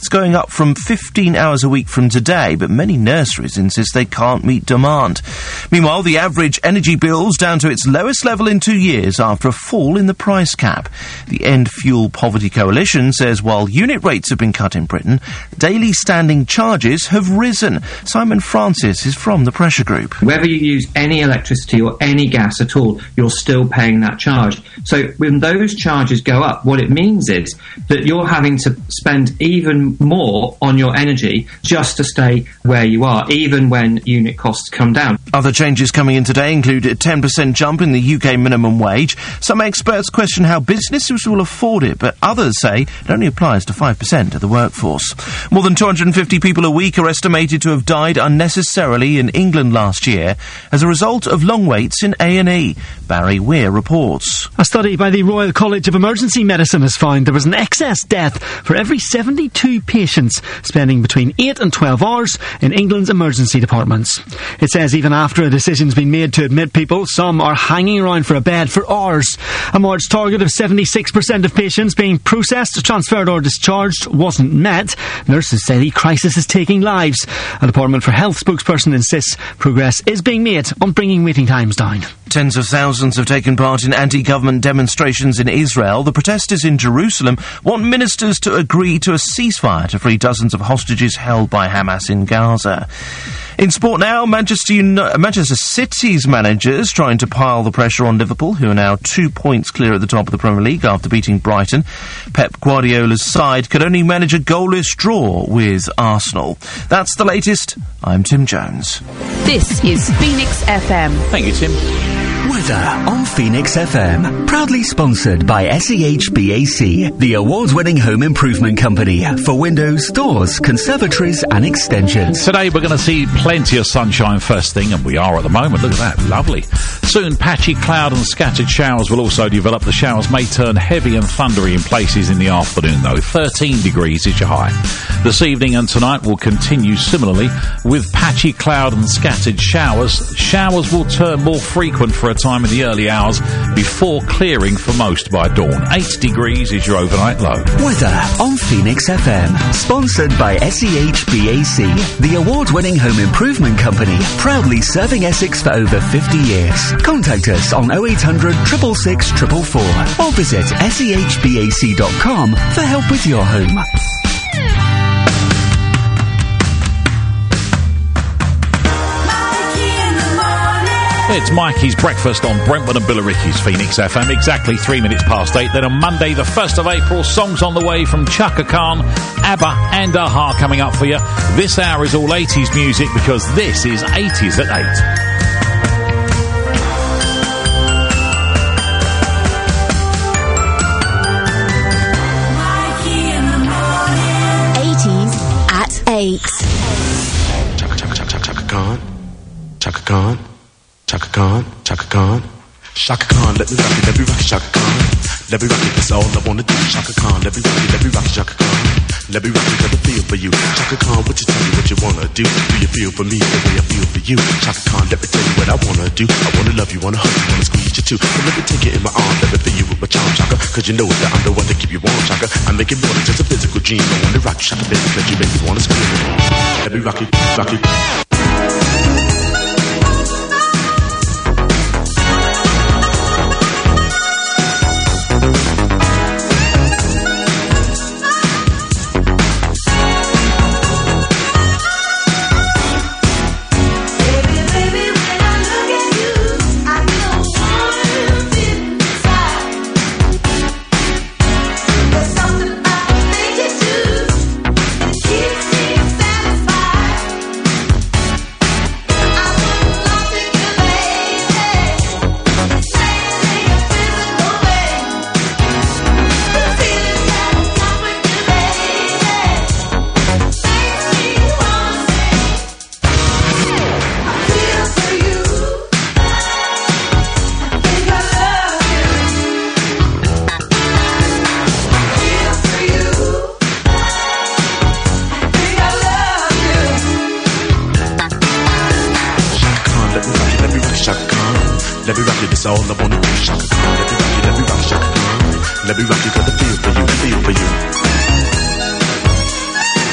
It's going up from 15 hours a week from today, but many nurseries insist they can't meet demand. Meanwhile, the average energy bill's down to its lowest level in 2 years after a fall in the price cap. The End Fuel Poverty Coalition says while unit rates have been cut in Britain, daily standing charges have risen. Simon Francis is from the Pressure Group. Whether you use any electricity or any gas at all, you're still paying that charge. So when those charges go up, what it means is that you're having to spend even more on your energy just to stay where you are, even when unit costs come down. Other changes coming in today include a 10% jump in the UK minimum wage. Some experts question how businesses will afford it, but others say it only applies to 5% of the workforce. More than 250 people a week are estimated to have died unnecessarily in England last year as a result of long waits in A&E. Barry Weir reports. A study by the Royal College of Emergency Medicine has found there was an excess death for every 72 patients spending between 8 and 12 hours in England's emergency departments. It says even after a decision's been made to admit people, some are hanging around for a bed for hours. A March target of 76% of patients being processed, transferred or discharged wasn't met. Nurses say the crisis is taking lives. A Department for Health spokesperson insists progress is being made on bringing waiting times down. Tens of thousands have taken part in anti-government demonstrations in Israel. The protesters in Jerusalem want ministers to agree to a ceasefire to free dozens of hostages held by Hamas in Gaza. In sport now, Manchester City's managers trying to pile the pressure on Liverpool, who are now 2 points clear at the top of the Premier League after beating Brighton. Pep Guardiola's side could only manage a goalless draw with Arsenal. That's the latest. I'm Tim Jones. This is Phoenix FM. Thank you, Tim. Weather on Phoenix FM. Proudly sponsored by SEHBAC, the award-winning home improvement company for windows, doors, conservatories and extensions. Today we're going to see plenty of sunshine first thing, and we are at the moment. Look at that, lovely. Soon patchy cloud and scattered showers will also develop. The showers may turn heavy and thundery in places in the afternoon though. 13 degrees is your high. This evening and tonight will continue similarly with patchy cloud and scattered showers. Showers will turn more frequent for a time in the early hours before clearing for most by dawn. 8 degrees is your overnight low. Weather on Phoenix FM. Sponsored by SEHBAC, the award-winning home improvement company, proudly serving Essex for over 50 years. Contact us on 0800 666 444 or visit sehbac.com for help with your home. It's Mikey's Breakfast on Brentwood and Billericay's Phoenix FM, exactly 3 minutes past 8. Then on Monday, the 1st of April, songs on the way from Chaka Khan, ABBA and Aha coming up for you. This hour is all 80s music because this is 80s at 8. Chaka Khan, Chaka Khan, Chaka Khan, Chaka Khan, let me rock it, Chaka Khan, let me rock it, that's all I wanna do. Chaka Khan, let me rock it, Chaka Khan, let me rock it, got a feel for you. Chaka Khan, what you tell me what you wanna do? Do you feel for me the way I feel for you? Chaka Khan, let me tell you what I wanna do. I wanna love you, wanna hug you, wanna squeeze you too. So let me take it in my arms, let me feel you with my charm, Chaka. Cause you know that I'm the one to keep you warm, Chaka. I make it more than just a physical dream. I wanna rock you, Chaka, baby, let you make me wanna scream. Let me rock it, rock it. Let me rock it, that's all I wanna do. Chaka Khan, let me rock it, Chaka Khan. Let me rock it, got the feel for you, feel for you.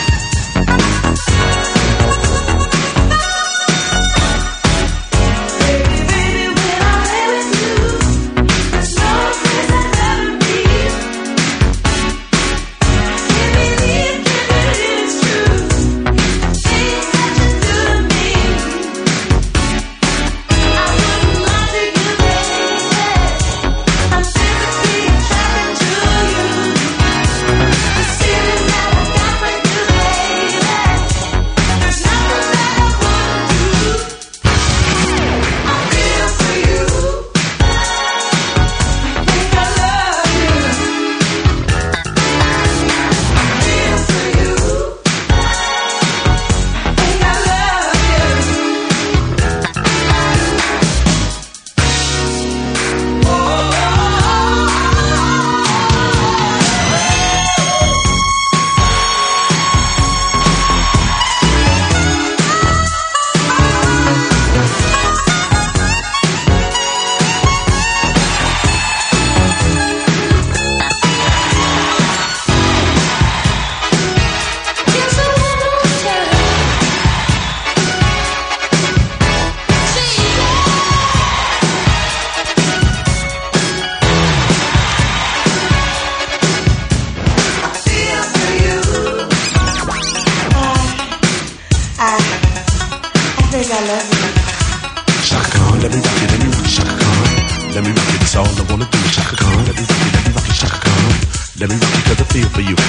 Let me rock you 'cause I feel for you.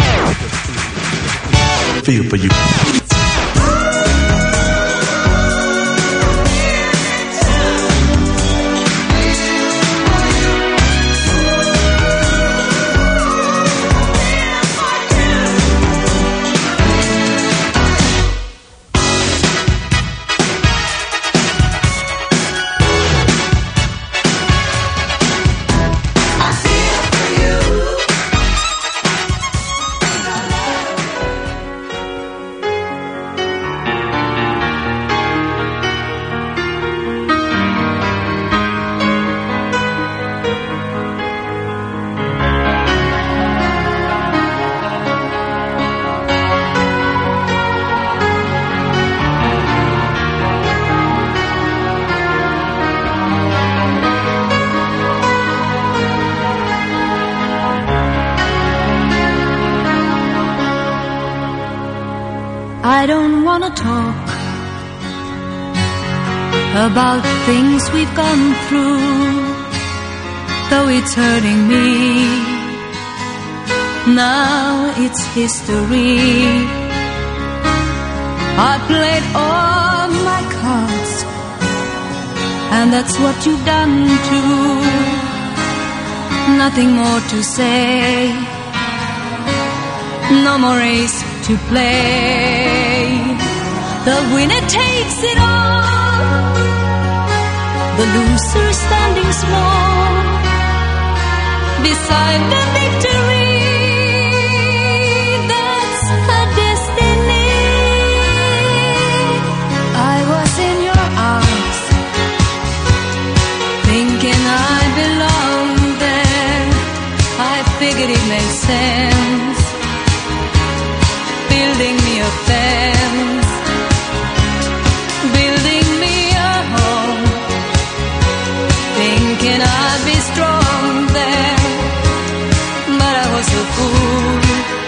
Feel for you. I don't wanna talk about things we've gone through, though it's hurting me. Now it's history. I played all my cards, and that's what you've done too. Nothing more to say, no more race to play. The winner takes it all, the loser standing small beside the victory. That's her destiny. I was in your arms, thinking I belonged there. I figured it made sense, building me a fence, building me a home, thinking I'd be strong there, but I was a fool,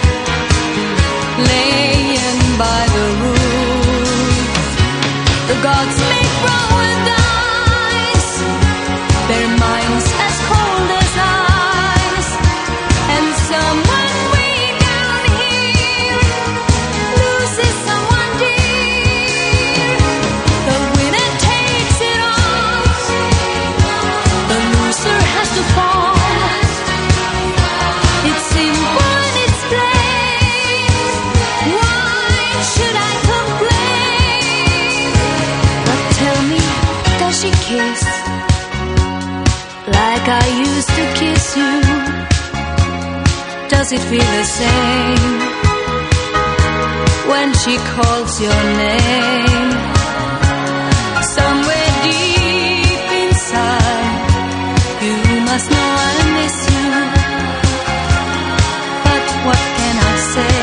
laying by the rules. The gods make wrong with dice, their minds as cold as ice, and someone way down here loses someone dear. The winner takes it all, the loser has to fall. It's simple and it's plain, why should I complain? But tell me, does she kiss like I used to kiss you? Does it feel the same when she calls your name? Somewhere deep inside, you must know I miss you. But what can I say?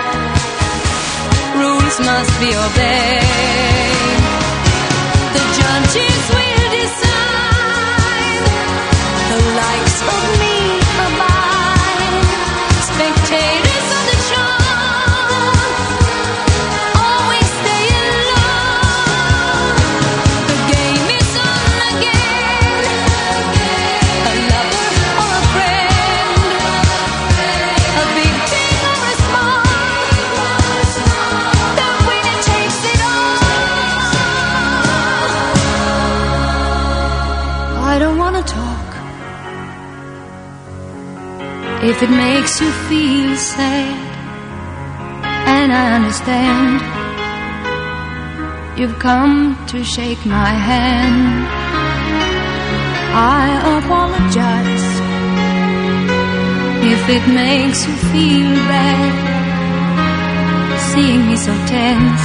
Rules must be obeyed. The judges will decide, the likes of me abide. Spectators of the show always stay alone. The game is on again, a lover or a friend, a big thing or a small, the winner takes it all. I don't wanna talk if it makes you feel sad, and I understand. You've come to shake my hand. I apologize if it makes you feel bad, seeing me so tense,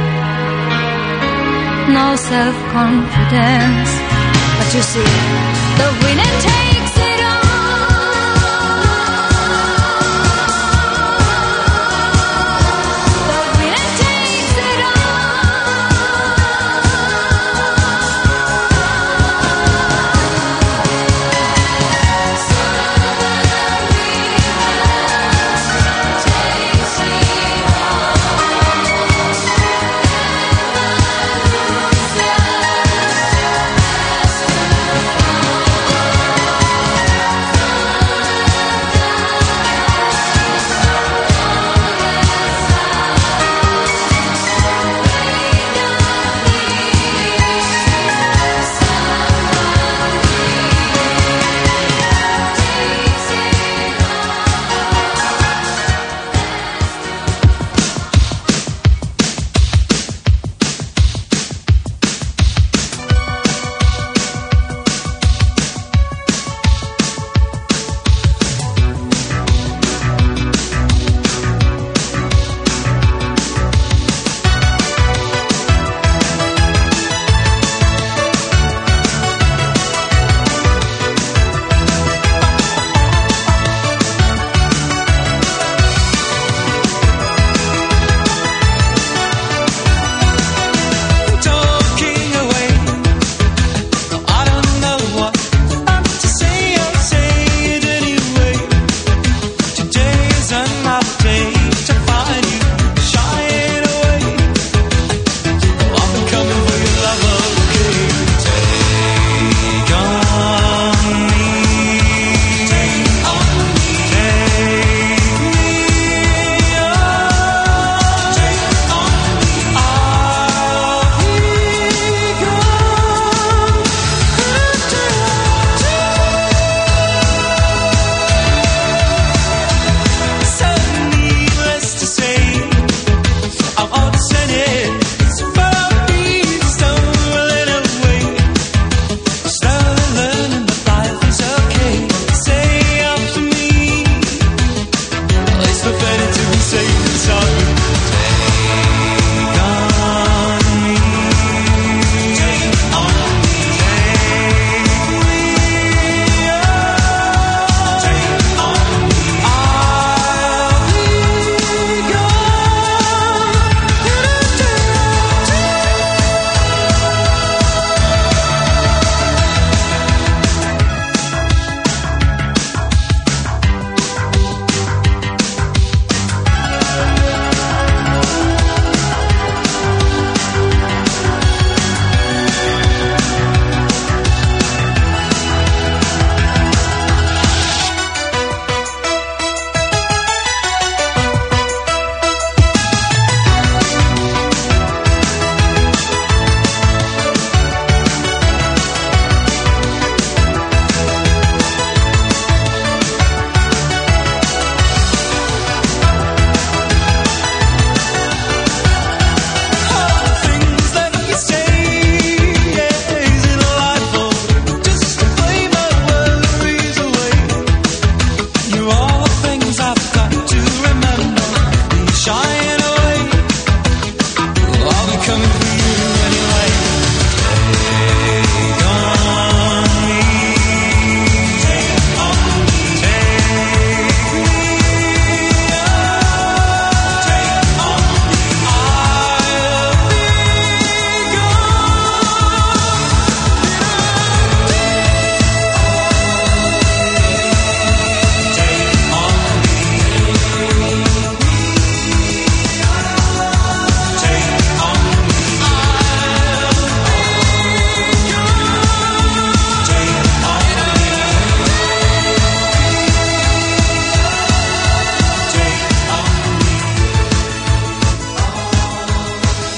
no self-confidence. But you see, the winner takes it all. The winner takes it all.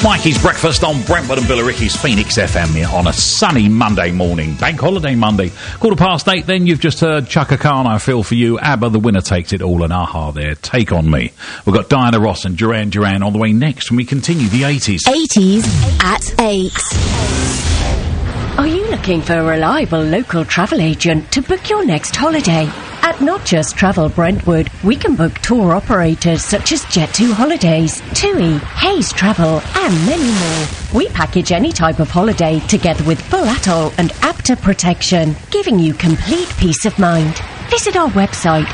Mikey's Breakfast on Brentwood and Billericay's Phoenix FM on a sunny Monday morning. Bank holiday Monday. 8:15 then, you've just heard Chaka Khan, I Feel For You, ABBA, The Winner Takes It All, and AHA there, Take On Me. We've got Diana Ross and Duran Duran on the way next when we continue the 80s. 80s at 8. Are you looking for a reliable local travel agent to book your next holiday? At Not Just Travel Brentwood, we can book tour operators such as Jet2 Holidays, TUI, Hayes Travel, and many more. We package any type of holiday together with full atoll and APTA protection, giving you complete peace of mind. Visit our website,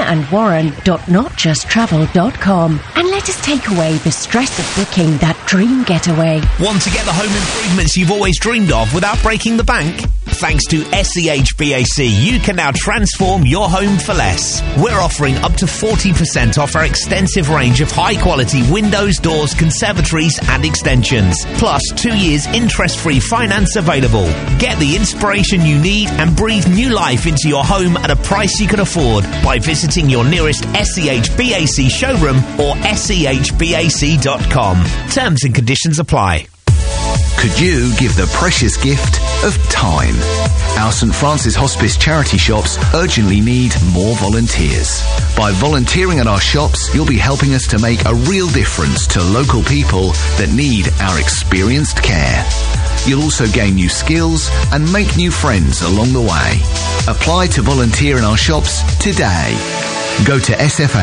dinaandwarren.notjusttravel.com, and let us take away the stress of booking that dream getaway. Want to get the home improvements you've always dreamed of without breaking the bank? Thanks to SEHBAC, you can now transform your home for less. We're offering up to 40% off our extensive range of high-quality windows, doors, conservatories and extensions. Plus 2 years interest-free finance available. Get the inspiration you need and breathe new life into your home at a price you can afford by visiting your nearest SEHBAC showroom or SEHBAC.com. Terms and conditions apply. Could you give the precious gift of time? Our St Francis Hospice charity shops urgently need more volunteers. By volunteering at our shops, you'll be helping us to make a real difference to local people that need our experienced care. You'll also gain new skills and make new friends along the way. Apply to volunteer in our shops today. Go to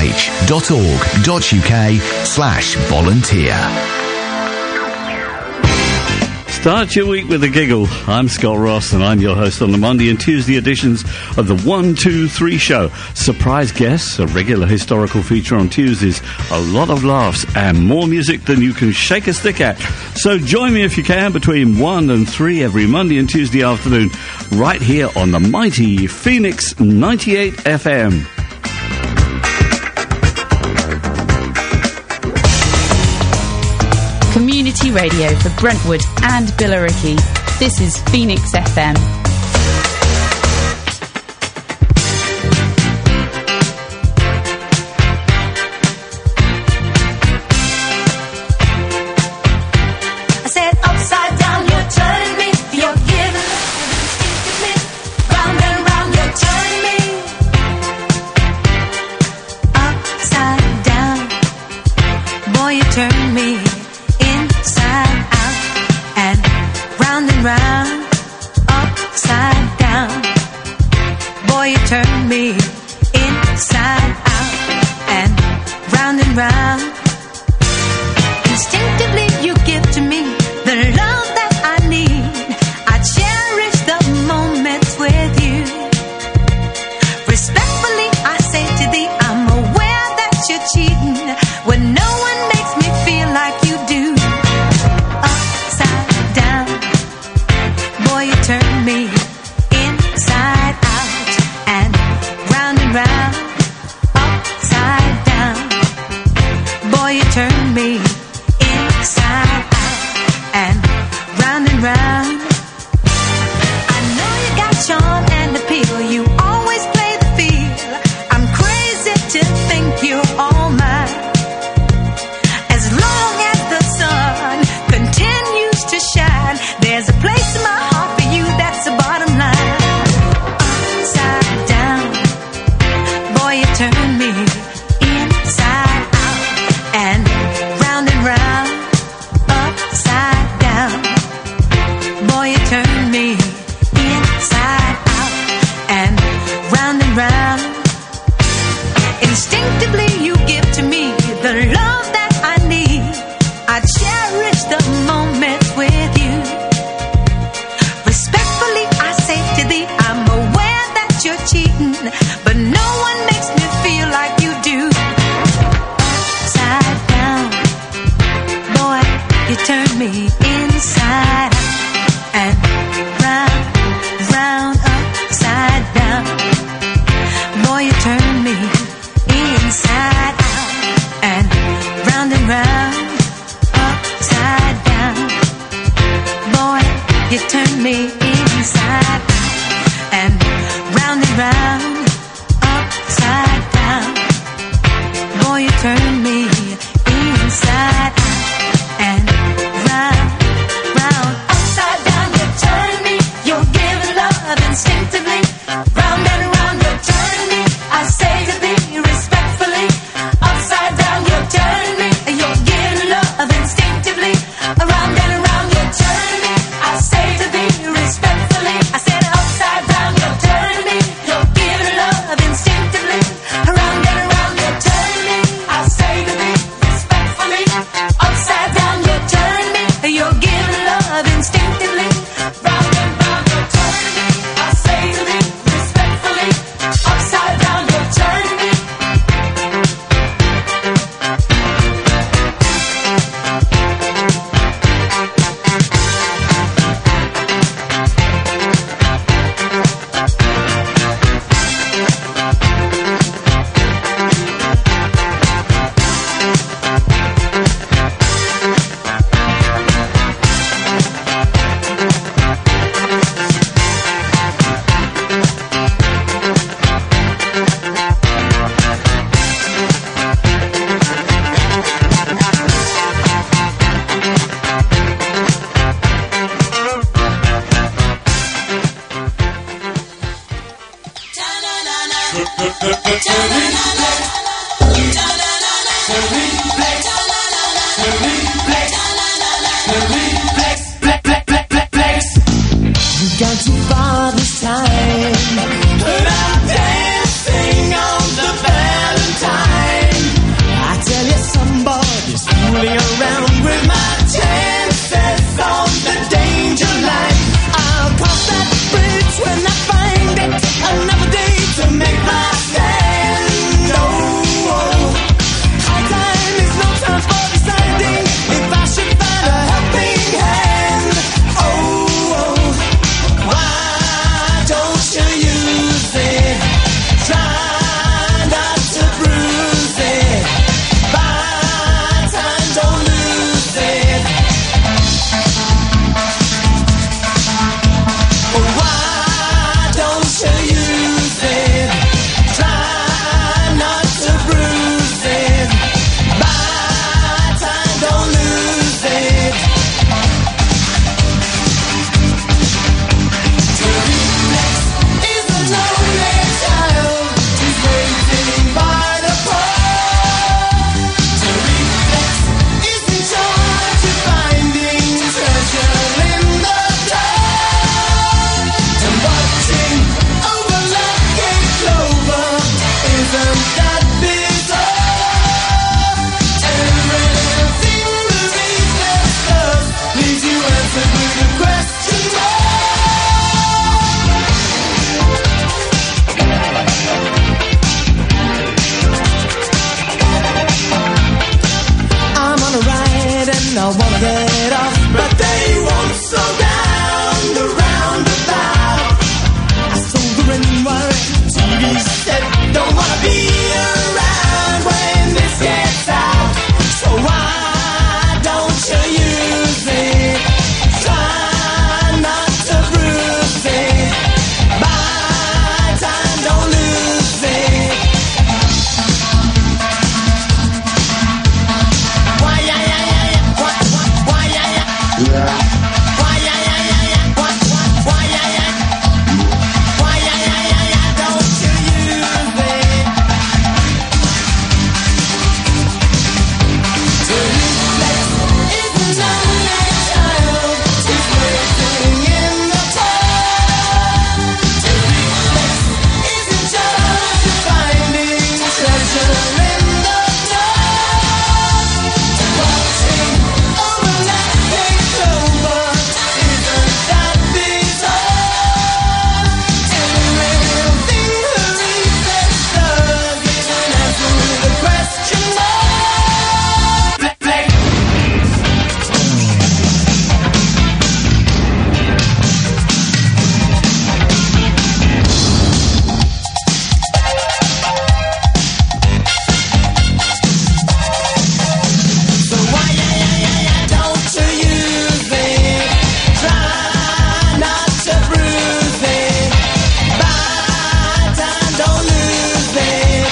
sfh.org.uk/volunteer. Start your week with a giggle. I'm Scott Ross, and I'm your host on the Monday and Tuesday editions of the 1, 2, 3 show. Surprise guests, a regular historical feature on Tuesdays, a lot of laughs, and more music than you can shake a stick at. So join me if you can between 1 and 3 every Monday and Tuesday afternoon, right here on the mighty Phoenix 98 FM. Community radio for Brentwood and Billericay. This is Phoenix FM. I said upside down, you're turning me. You're giving me round and round, you're turning me. Upside down, boy, you turn me. Inside out and round, upside down. Boy, you turn me inside out and round. Instinctively, you give to me the love that I need. I cherish the moments with you. Respectfully, I say to thee, I'm aware that you're cheating when no one makes me feel like you do. Boy, you turn me inside out and round, upside down. Boy, you turn me inside out and round. I know you got charm and appeal. You always play the field. I'm crazy to think you're all mine. As long as the sun continues to shine, there's a place in my heart. That's the bottom line. Upside down, boy, you turn me inside out and round, upside down. Boy, you turn me inside out and round. Instinctively, you give to me the love that I need. I cherish the moments with you. Respectfully, I say to thee, I'm aware that you're cheating, but no one makes me feel like you do. Upside down, boy, you turn me inside out and round, upside down. Boy, you turn me inside out and round, upside down. Boy, you turn me inside out and round, upside down. Boy, you turn me inside out and Gone too far this time, but I'm dancing on the Valentine. I tell you, somebody's fooling around with my chances on the danger line. I'll cross that bridge when I find it. Another day to make my stand. Oh, all time is no time for deciding if I should find a helping hand. Oh, why don't you use it? Try not to bruise it. Buy time, don't lose it. Why don't you use it? Try not to bruise it. Buy time, don't lose it. To be next is a lonely child who's waiting by the pole. To be next is in charge of finding treasure in the dark. And watching over lucky clover, isn't that bizarre? Everything the reflex does leaves you answered with a question mark. I'm on a ride and I wanna get off, but they won't slow down the roundabout. I sold the wire, TV said, don't wanna be around when this gets out. So why don't you use it? Try not to bruise it. Buy time, don't lose it. Why, yeah, yeah, yeah, yeah. Why, yeah, yeah. Why, yeah, yeah, yeah, yeah. Why, yeah, yeah. Why, yeah, yeah, yeah, yeah. Don't you use it? To reflect is an only child who's waiting in the dark. To reflect is in charge of finding treasure in the dark. Watching over lucky clover, isn't that bizarre? Everything the reflex does is an answer with a question mark. So why, yeah, yeah, yeah, yeah, don't you use it? Try not to bruise it. Buy time, don't lose it.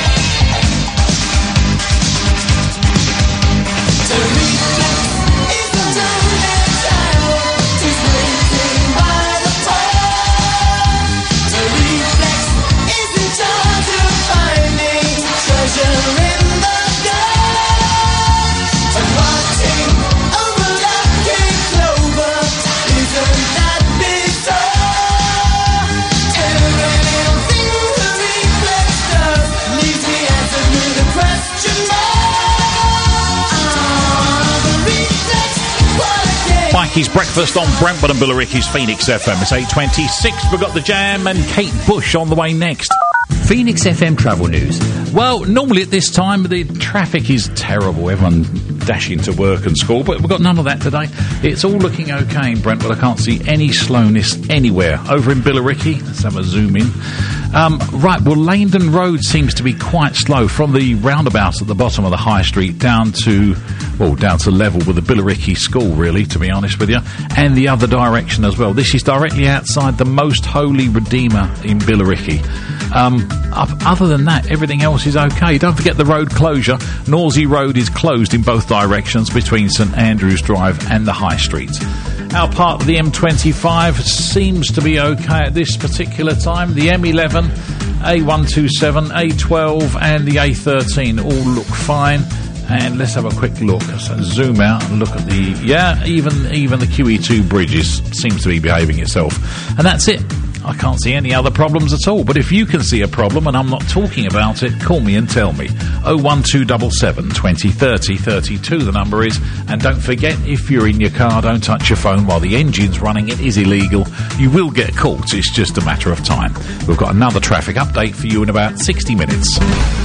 To reflect is a lonely child who's waiting by the pole. To reflect is in charge of finding treasure in the dark. And watching over lucky clover, isn't that bizarre? Everything the reflex does leaves me answered with a question mark. The reflex, what a game. Mikey's Breakfast on Brentwood and Billericay's Phoenix FM. It's 8:26. We've got the Jam and Kate Bush on the way next. Phoenix FM travel news. Well, normally at this time the traffic is terrible. Everyone dashing to work and school, but we've got none of that today. It's all looking okay in Brentwood. I can't see any slowness anywhere. Over in Billericay, let's have a zoom in. Right, well, Langdon Road seems to be quite slow from the roundabout at the bottom of the High Street down to level with the Billericay School, really, to be honest with you, and the other direction as well. This is directly outside the Most Holy Redeemer in Billericay. Other than that, everything else is okay. Don't forget the road closure. Norsey Road is closed in both directions between St Andrews Drive and the High Street. Our part of the M25 seems to be okay at this particular time. The M11 A127, A12 and the A13 all look fine. And let's have a quick look. So zoom out and look at the... Yeah, even the QE2 bridges seems to be behaving itself. And that's it. I can't see any other problems at all. But if you can see a problem and I'm not talking about it, call me and tell me. 01277 20 30 32 the number is. And don't forget, if you're in your car, don't touch your phone while the engine's running. It is illegal. You will get caught. It's just a matter of time. We've got another traffic update for you in about 60 minutes.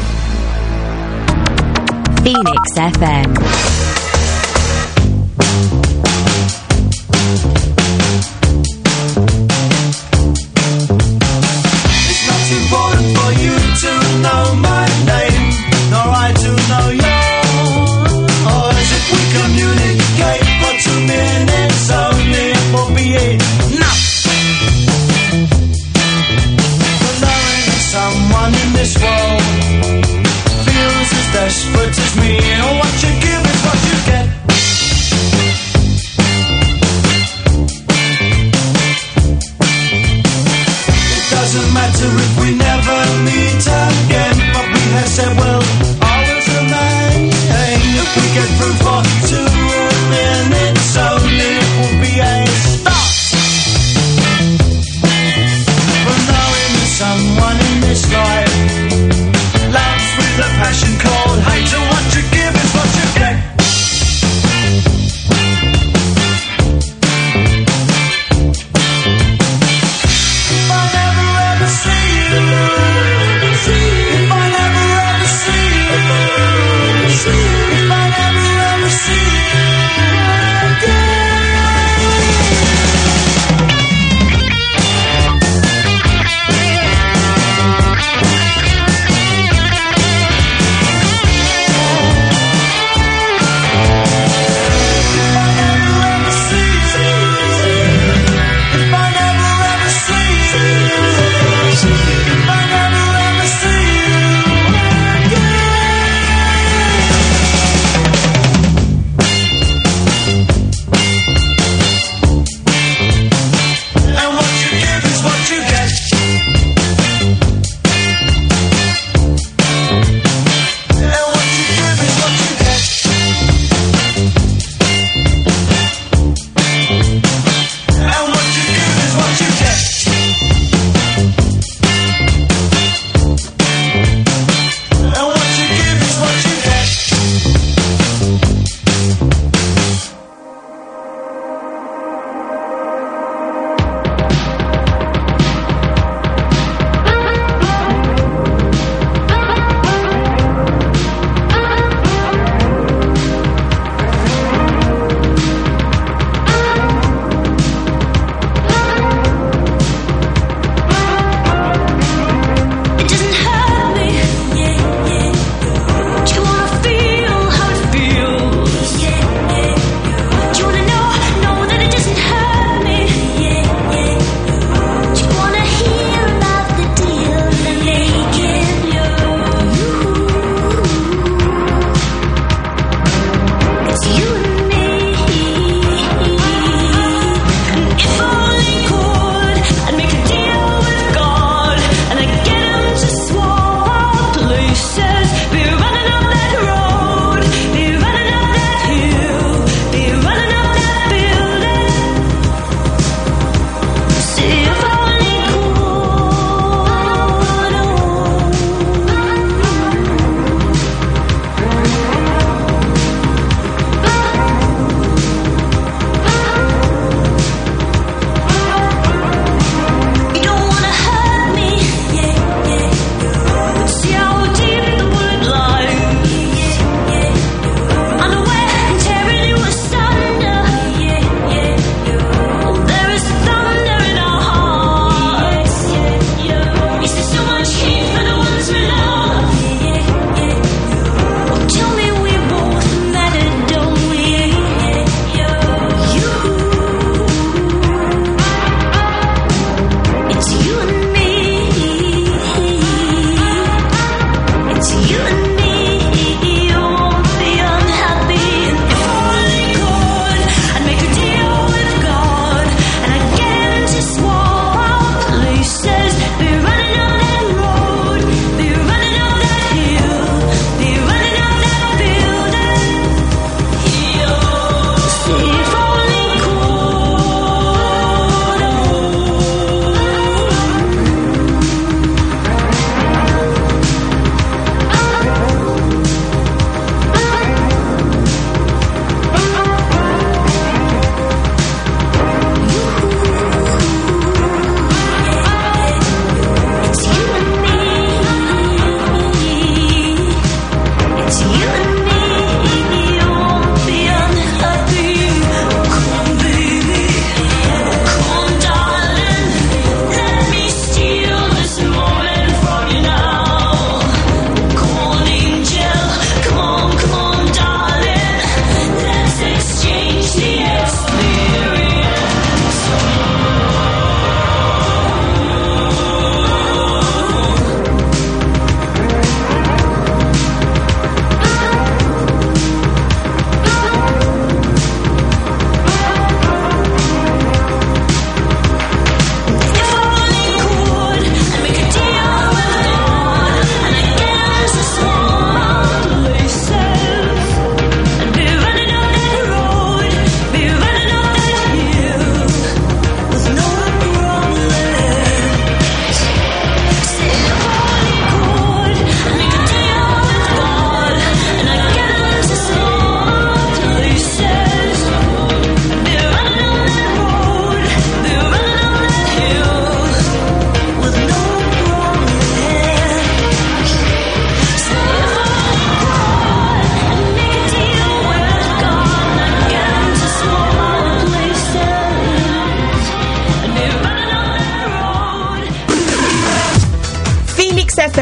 Phoenix FM. It's not important for you to know my name, nor I to know yours. Or as if we communicate for 2 minutes only, it will be enough. For knowing someone in this world feels as desperate as me, and what you give is what you get.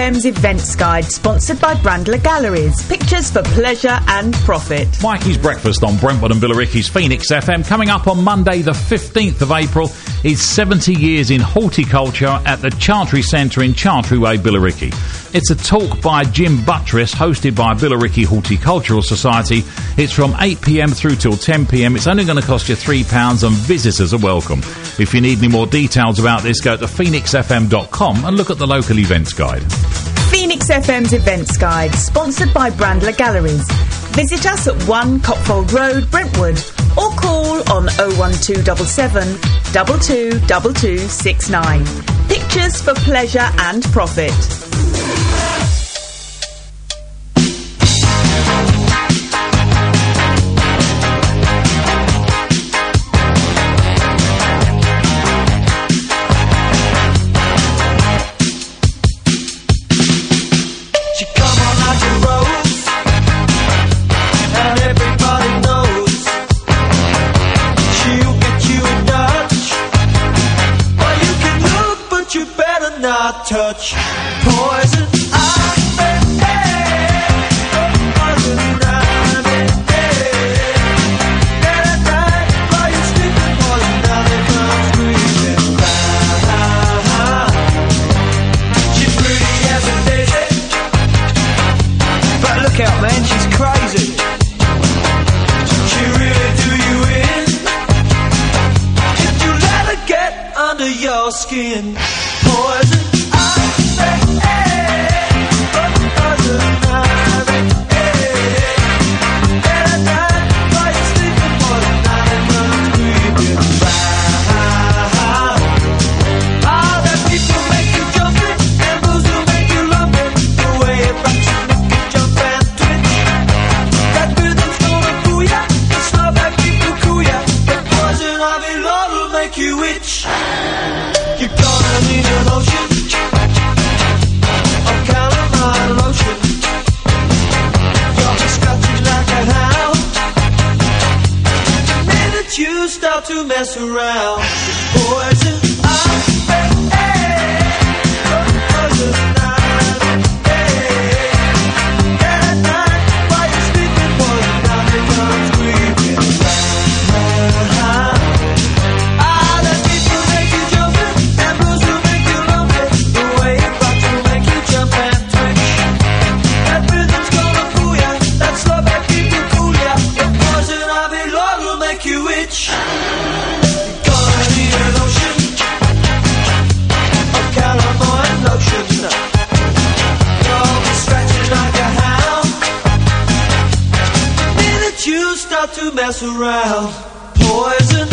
FM's Events Guide, sponsored by Brandler Galleries. Pictures for pleasure and profit. Mikey's Breakfast on Brentwood and Billericay's Phoenix FM. Coming up on Monday the 15th of April is 70 years in horticulture at the Chantry Centre in Chantry Way, Billericay. It's a talk by Jim Buttress, hosted by Billericay Horticultural Society. It's from 8pm through till 10pm. It's only going to cost you £3 and visitors are welcome. If you need any more details about this, go to phoenixfm.com and look at the local events guide. Phoenix FM's Events Guide, sponsored by Brandler Galleries. Visit us at 1 Copfold Road, Brentwood, or call on 01277 222269. Pictures for pleasure and profit. Touch poison she's pretty as a daisy, but look out, man, she's crazy. She really do you in if you let her get under your skin. Poison. Start to mess around. Poison. To mess around. Poison.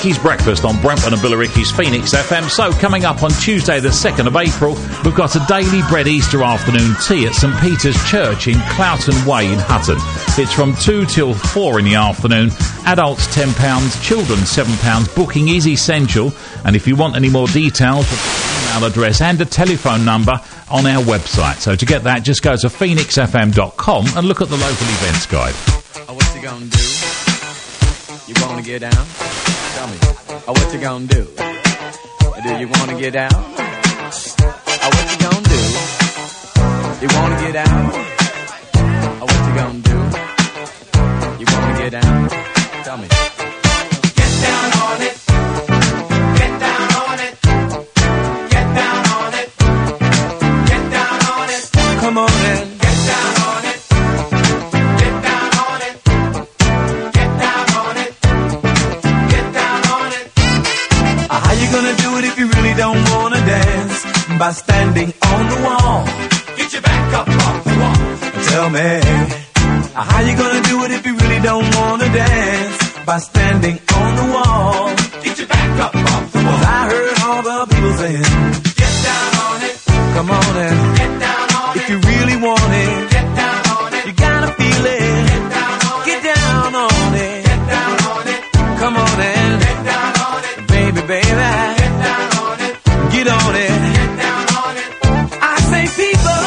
Mikey's Breakfast on Brentford and Billericay's Phoenix FM. So, coming up on Tuesday the 2nd of April, we've got a daily bread Easter afternoon tea at St Peter's Church in Cloughton Way in Hutton. It's from 2 till 4 in the afternoon. Adults £10, children £7. Booking is essential. And if you want any more details, email address and a telephone number on our website. So to get that, just go to phoenixfm.com and look at the local events guide. What you gonna do? You wanna get down? Tell me. What you gonna do? Do you wanna get down? What you gonna do? You wanna get down? What you gonna do? You wanna get down? Tell me. Get down on it. Get down on it. Get down on it. Get down on it. Come on in. Get down on it. Get down on it. Get down on it. Get down on it. How you gonna do it if you really don't wanna dance? By standing on the wall. Get your back up off the wall. Tell me. How you gonna do it if you really don't wanna dance? By standing on the wall. Get your back up off the wall. 'Cause I heard all the people saying, get down on it. Come on and get down on it. If you really want it, get down on it. You gotta feel it. Get down on it. Get down on it. Get down on it. Come on and get down on it. Baby, baby. Get down on it. Get on it. Get down on it. I say people.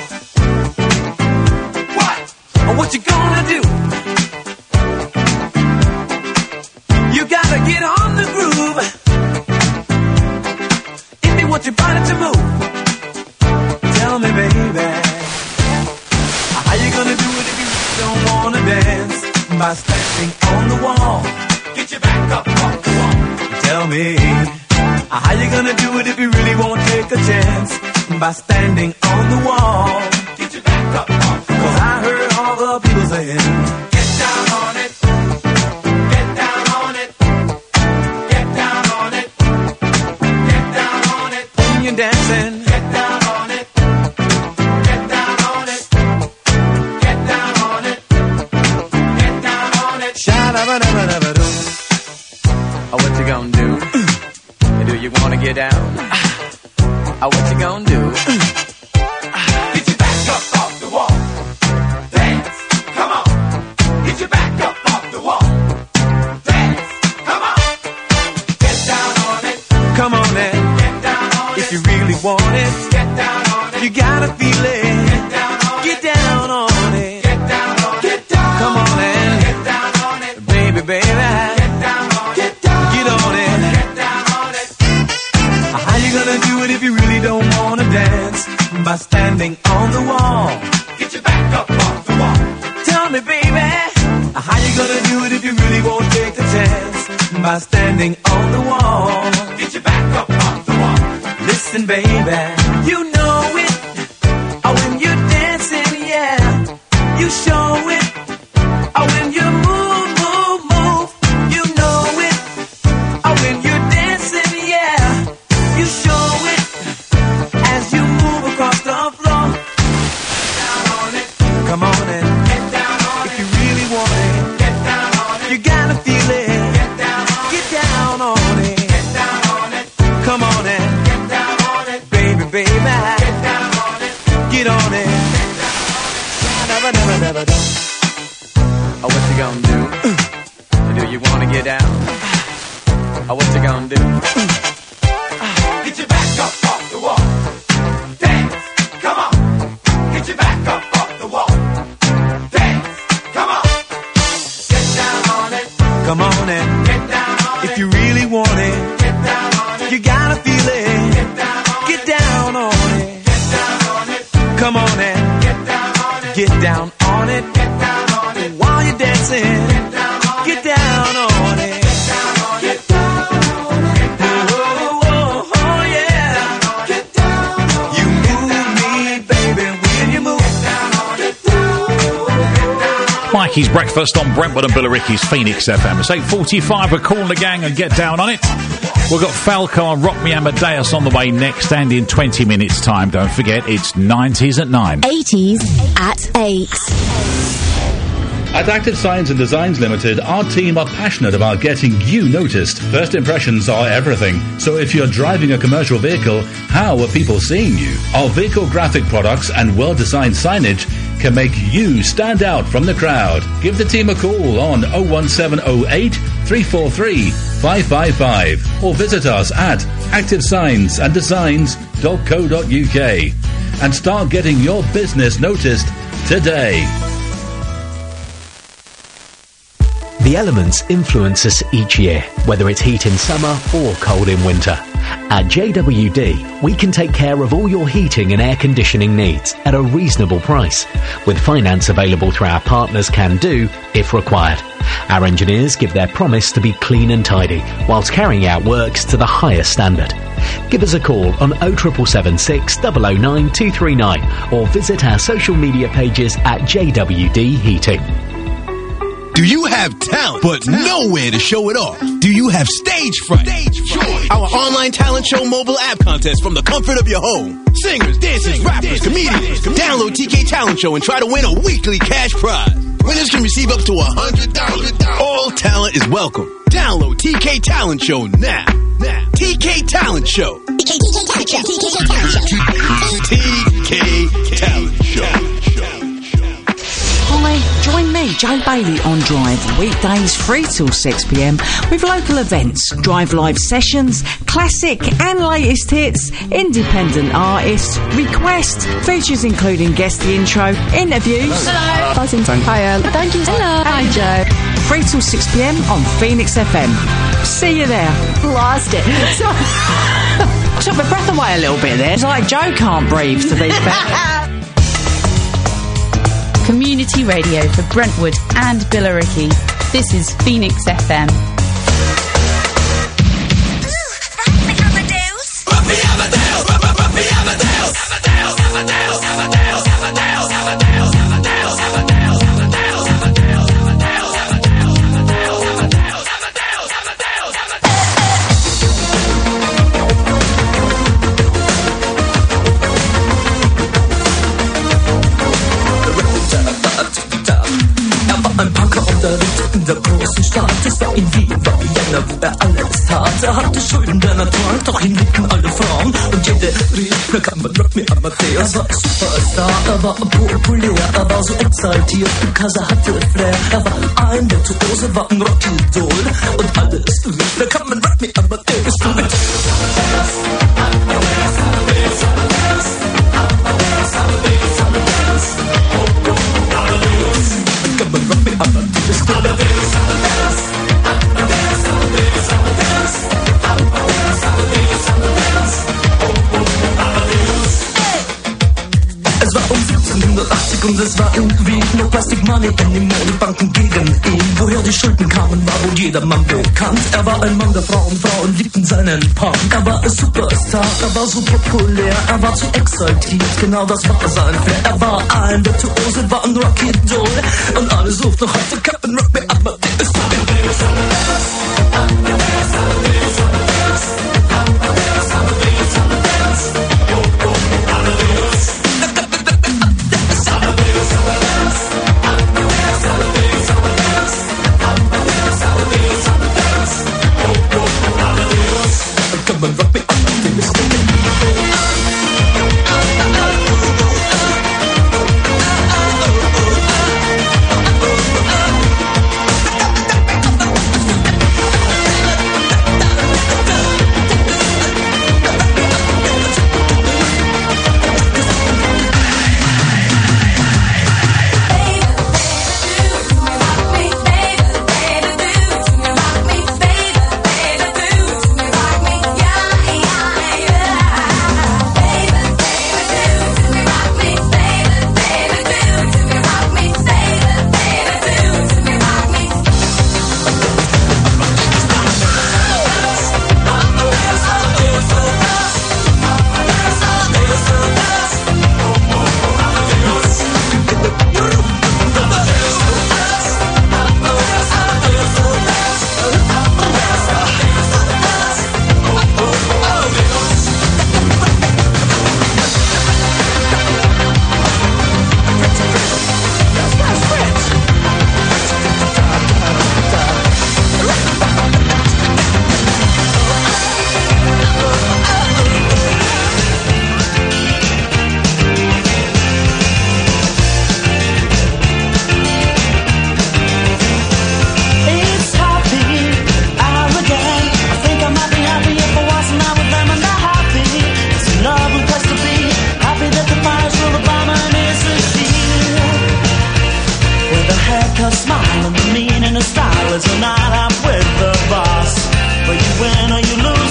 What you gonna do? You gotta get on the groove. If you want your body to move, tell me, baby, how you gonna do it if you don't wanna dance? By standing on the wall. Get your back up off the wall. Tell me, how you gonna do it if you really won't take a chance? By standing on the wall. Get your back up off the wall. 'Cause I heard all the people saying, get down on it. Get down on it. Get down on it. Get down on it. When you're dancing, get down on it. Get down on it. Get down on it. Get down on it. Sha-da-ba-da-ba-da-ba-doo. What you gonna do? Do you wanna get down? What you gonna do? Get your back up off the wall. Dance, come on. Get your back up off the wall. Dance, come on. Get down on it. Come on in. Get down on it. If you really want it, get down on it. You gotta feel it. Get down on it. Get down on it. Get down on it. Get down. Come on in. Get down on it. Baby, baby. Get down on it. Get down. Get on it. Get down on it. How you gonna do it if you really don't wanna dance? By standing on the wall. Get your back up off the wall. Tell me, baby, how you gonna do it if you really won't take a chance? By standing on the wall. Get your back up off the wall. Listen, baby, you know it. When you're dancing, yeah, you show it. When you move, move, move, you know it. When you're dancing, yeah, you show it. As you move across the floor. Get down on it. Come on in. Get down on it. If you really want it. Get down on it. You gotta feel it. Get down on it. Get down on it. Get down on it. Come on in. Get down on it. Baby, baby. Get down on it. Get on it. What you gonna do? Do you wanna get down? What you gonna do? Get your back up off the wall. Dance, come on. Get your back up off the wall. Dance, come on. Get down on it. Come on in. Get down on it. If you really want it. Get down on it. You gotta feel it. Get down on it. Get down on it. Get down on it. Come on in. Get down on it. Get down on it. Get down on it. While you're dancing. Get down on it. Get down on it. Get down on it. Get down on it. Oh, oh, oh, yeah. Get down on it. You move me, baby, when you move. Get down on it. Mikey's Breakfast on Brentwood and Billericay's Phoenix FM. It's 8:45. We're calling the gang and get down on it. We've got Falco and Rock Me Amadeus on the way next, and in 20 minutes' time, don't forget, it's 90s at 9. 80s at 8. At Active Signs and Designs Limited, our team are passionate about getting you noticed. First impressions are everything. So if you're driving a commercial vehicle, how are people seeing you? Our vehicle graphic products and well-designed signage can make you stand out from the crowd. Give the team a call on 01708 343 555 or visit us at activesignsanddesigns.co.uk and start getting your business noticed today. The elements influence us each year, whether it's heat in summer or cold in winter. At JWD, we can take care of all your heating and air conditioning needs at a reasonable price, with finance available through our partners Can Do if required. Our engineers give their promise to be clean and tidy, whilst carrying out works to the highest standard. Give us a call on 07776 009 239 or visit our social media pages at JWD Heating. Do you have talent, but nowhere to show it off? Do you have stage fright? Our online talent show mobile app contest from the comfort of your home. Singers, dancers, rappers, comedians. Download TK Talent Show and try to win a weekly cash prize. Winners can receive up to $100. All talent is welcome. Download TK Talent Show now. TK Talent Show. TK Talent Show. Hi, join me, Joe Bailey, on Drive, weekdays 3 till 6 p.m. with local events, Drive Live sessions, classic and latest hits, independent artists, requests, features including guest the intro, interviews. Hello. Hi, thank you. Hello. Hi, Joe. 3 till 6 p.m. on Phoenix FM. See you there. Lost it. Took my breath away a little bit there. It's like Joe can't breathe to these back. Community radio for Brentwood and Billericay. This is Phoenix FM. Ein Punker unterrichtet in der großen Stadt. Es war in Wien, war Vienna, wo alles tat. Hatte Schulden, der Natur, doch ihn liebten alle Frauen. Und jede rief, na kann man Rock Me Amadeus. War ein Superstar, war populär, war so exaltiert, because hatte Flair. War ein Virtuose, war ein Rockidol. Und alles rief, na kann man Rock Me Amadeus. Es war um 1780 und es war irgendwie nur Plastic Money in den Modebanken gegen ihn. Woher die Schulden kamen, war wohl jedermann bekannt. Er war ein Mann der Frauen, Frauen liebten seinen Punk. Er war ein Superstar, er war so populär, er war zu exaltiert, genau das war sein Flair. Er war ein Virtuose, war ein Rockidol und alle suchten heute Captain Rock Me Amadeus.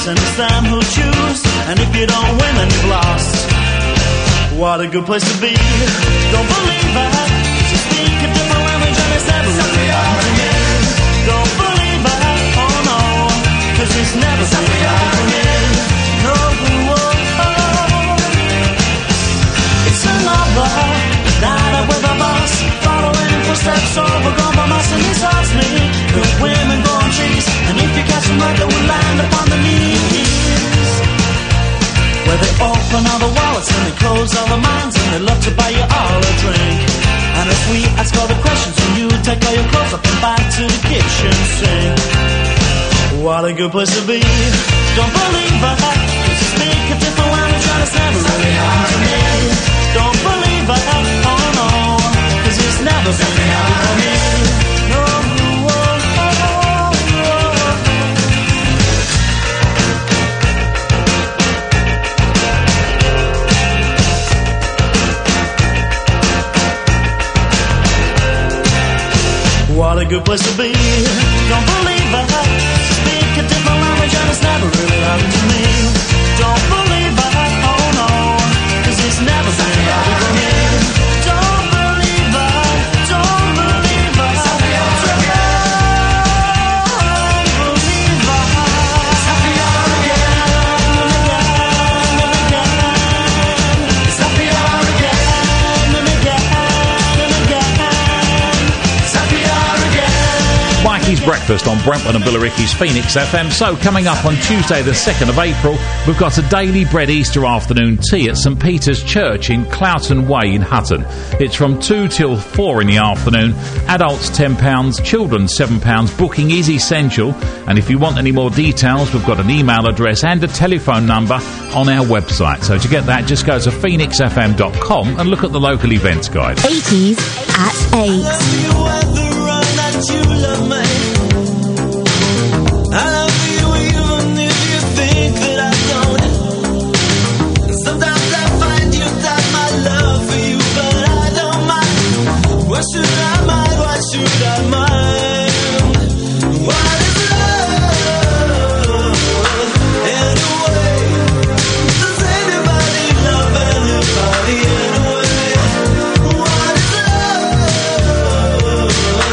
and it's them who choose. And if you don't win, then you've lost. What a good place to be. Don't believe it. You speak a different language and it's never really happened to me. Don't believe it, oh no, 'cause it's never really happened to me. No, it's another night out with a boss, following footsteps overgrown by moss, and he tells me that women go on trees, and if you catch them right, they will land upon the knees. Where they open all the wallets and they close all the minds, and they love to buy you all a drink. And if we ask all the questions, when you take all your clothes up and back to the kitchen sink. What a good place to be. Don't believe it. You speak a different language and it's never really happened to me. Don't believe it, oh no, 'cause it's never really happened to me. No, what a good place to be. Don't believe it. Speak a different language and it's never really happened to me. Don't believe it, oh no, 'cause it's never really happened to me. Don't believe it, don't believe it, don't believe it. It's happy hour again and again and again. It's happy hour again and again and again. It's happy hour again. Mikey's Breakfast on Brentwood and Billericay's Phoenix FM. So coming up on Tuesday the 2nd of April, we've got a daily bread Easter afternoon tea at St Peter's Church in Cloughton Way in Hutton. It's from 2 till 4 in the afternoon. Adults £10, children £7. Booking is essential, and if you want any more details, we've got an email address and a telephone number on our website. So to get that, just go to phoenixfm.com and look at the local events guide. 80s at 8. You love me. I love you even if you think that I don't. Sometimes I find you that my love for you, but I don't mind. Why should I mind? Why should I mind? What is love anyway? Does anybody love anybody anyway? What is love?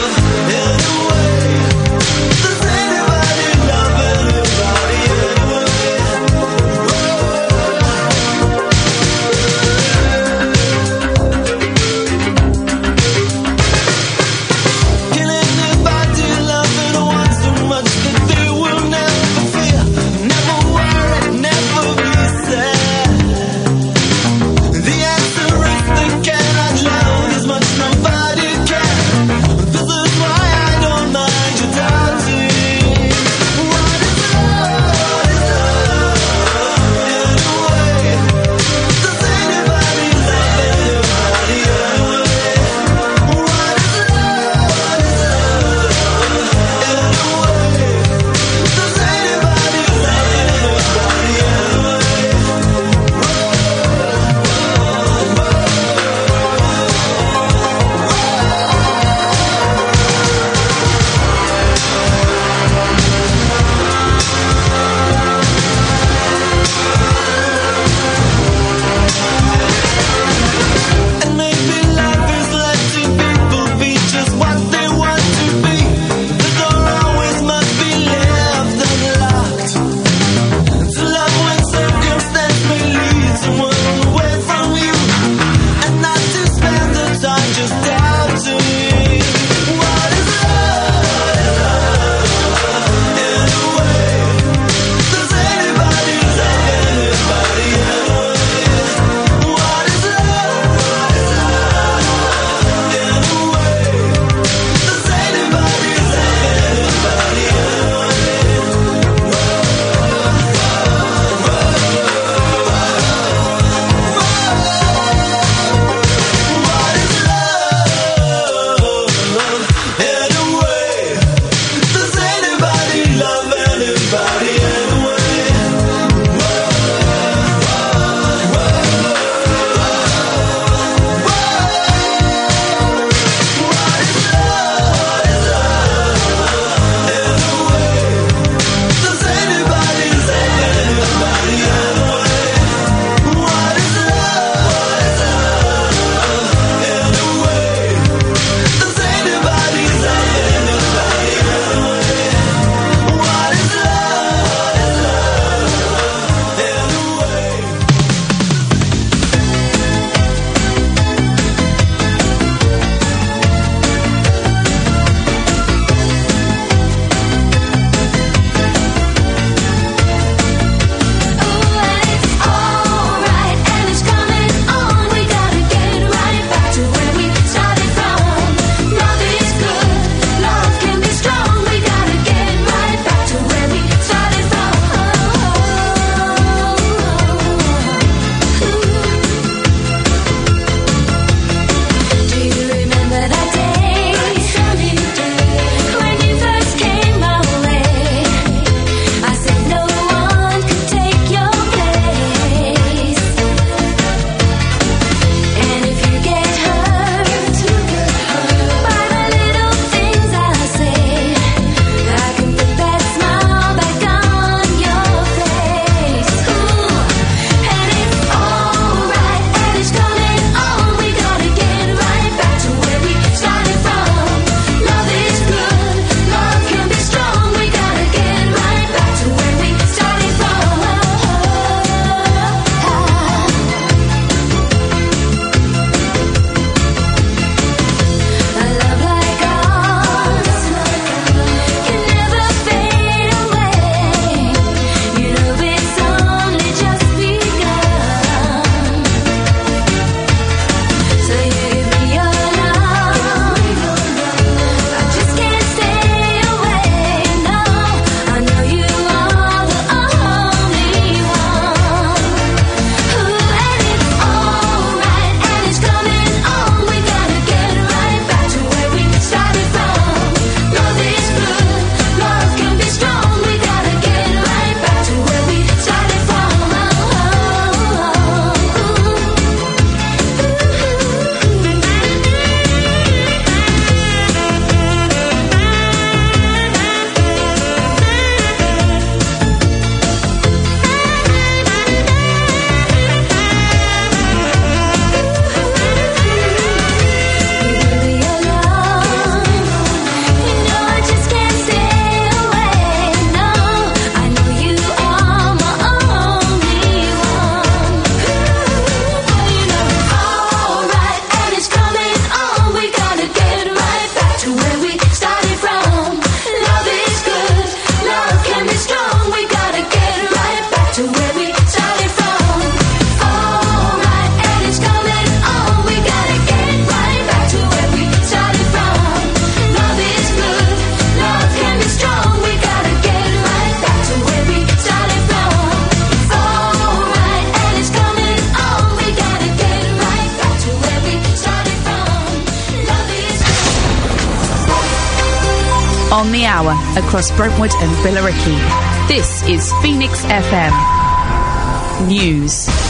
on the hour across Brentwood and Billericay. This is Phoenix FM News.